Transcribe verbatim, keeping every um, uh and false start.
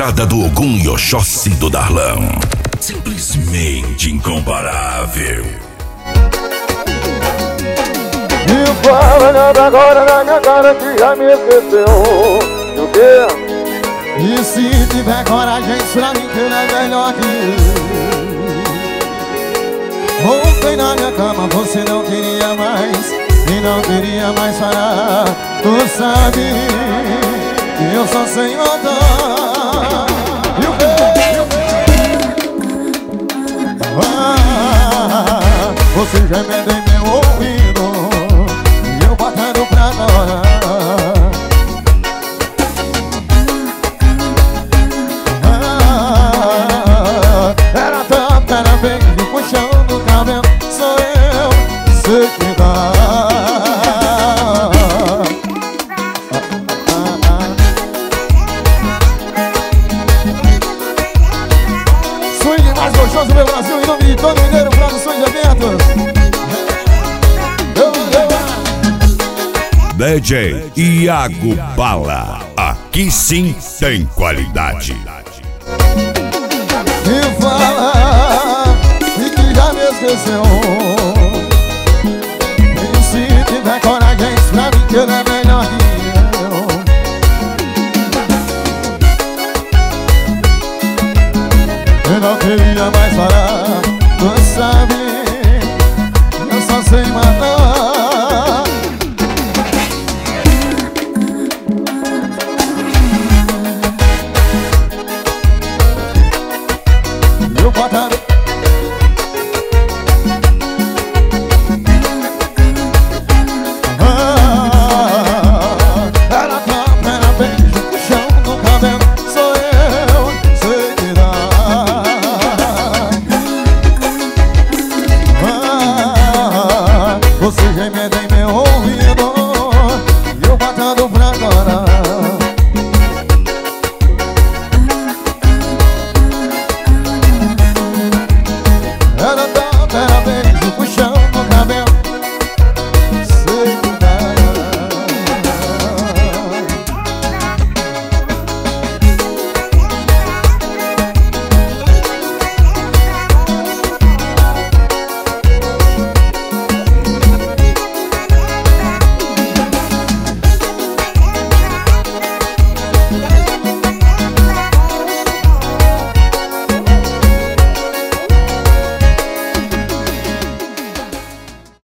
estrada do Ogum e Oxóssi do Darlão. Simplesmente incomparável. E fala nada agora na minha cara que já me esqueceu. E o quê? E se tiver coragem pra mim que ele é melhor que eu. Ontem na minha cama você não queria mais e não queria mais parar. Tu sabe que eu só sei voltar. E o quê? Ah, você gemendo em meu ouvido e eu botando pra namorar. Era tanto, era beijo, puxão do cabelo. Sou eu, sei que dá. Swing mais gostoso do meu Brasil, em nome de todo mineiro, produções de eventos. D J Iago Bala. Aqui sim tem qualidade. E fala e que já me esqueceu. E se tiver coragem pra mim que ele é melhor que eu. Eu não queria mais parar. Tu sabe, eu só sei matar. Eu botaram